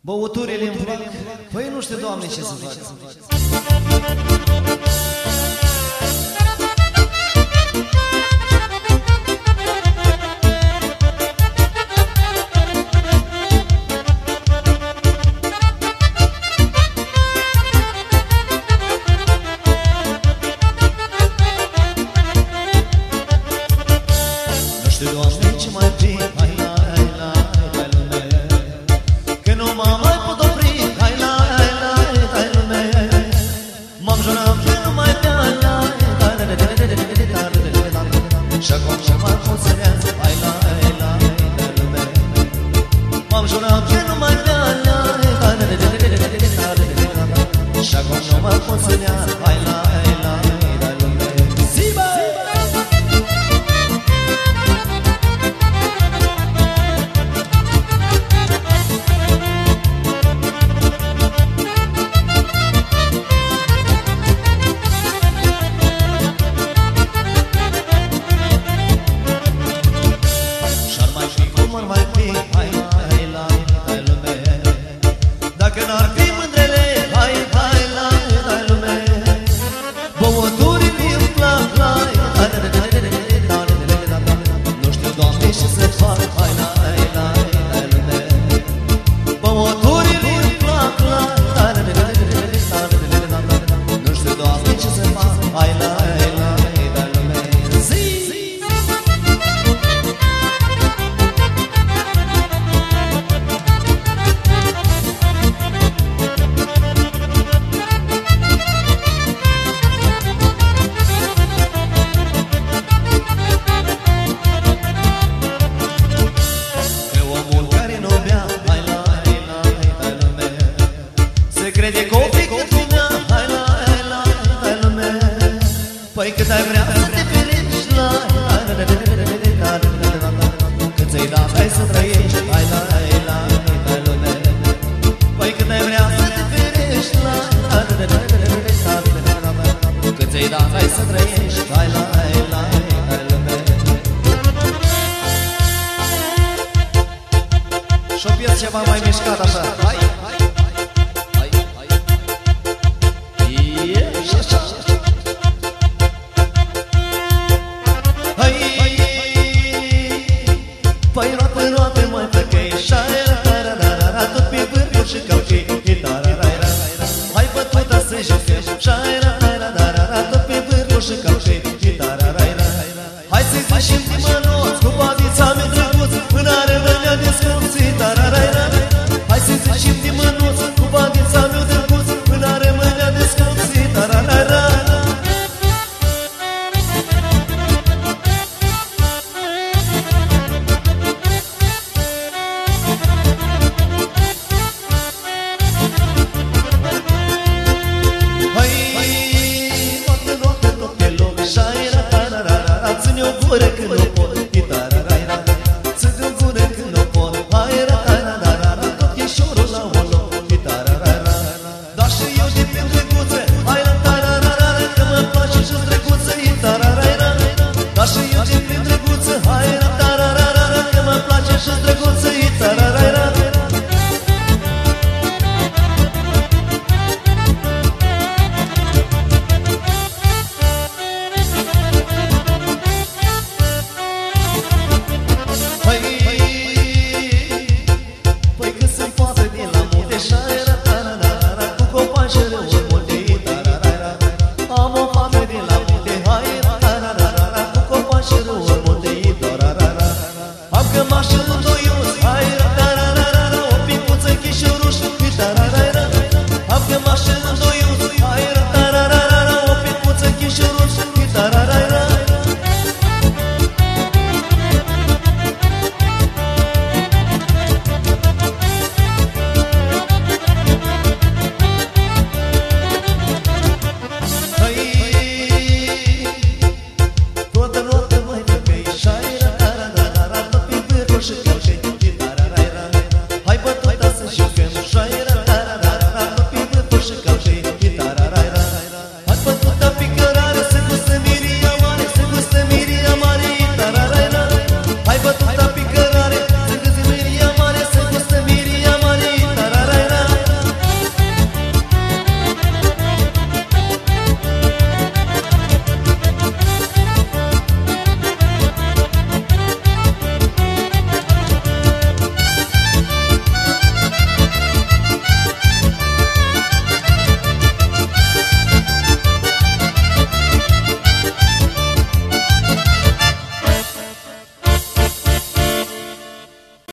Băuturile îmi plac. Păi nu știu, Doamne, ce să fac. Nu știu, Doamne, ce mai fi. Hai la, hai la, hai lume, că nu mă mai pot opri. Hai la, hai la, hai lume, m-am jurat că nu mai bea. Și acum ce mai pot să reaz. Hai la, hai la, hai lume, m-am jurat că nu mai bea. Și acum nu mai pot să reaz. Hai la, hai la, hai lume. Și-ar mai fi cum ar mai fi. Hai la, hai la, hai lume, dacă n-ar fi mândrele. Hai, hai la, hai lume, băuturile îmi plac. Nu știu, Doamne, ce să fac. Hai la, hai la, hai lume, băuturile îmi plac. Nu știu, Doamne, ce să fac. Hai la, hai la, hai lume. Că omul care nu bea, hai la, hai la, hai lume, se crede că o fi cu lumea. Hai la, hai la, hai lume, păi cât ai vrea să te ferici. La, cât ți-ai dat, hai să trăiești. Hai la, hai la, hai lume, păi cât ai vrea să te ferici. La, cât ți-ai dat, hai să trăiești. Hai la, hai la, hai lume. Și-o pierd ceva mai mișcat așa. Hai, hai.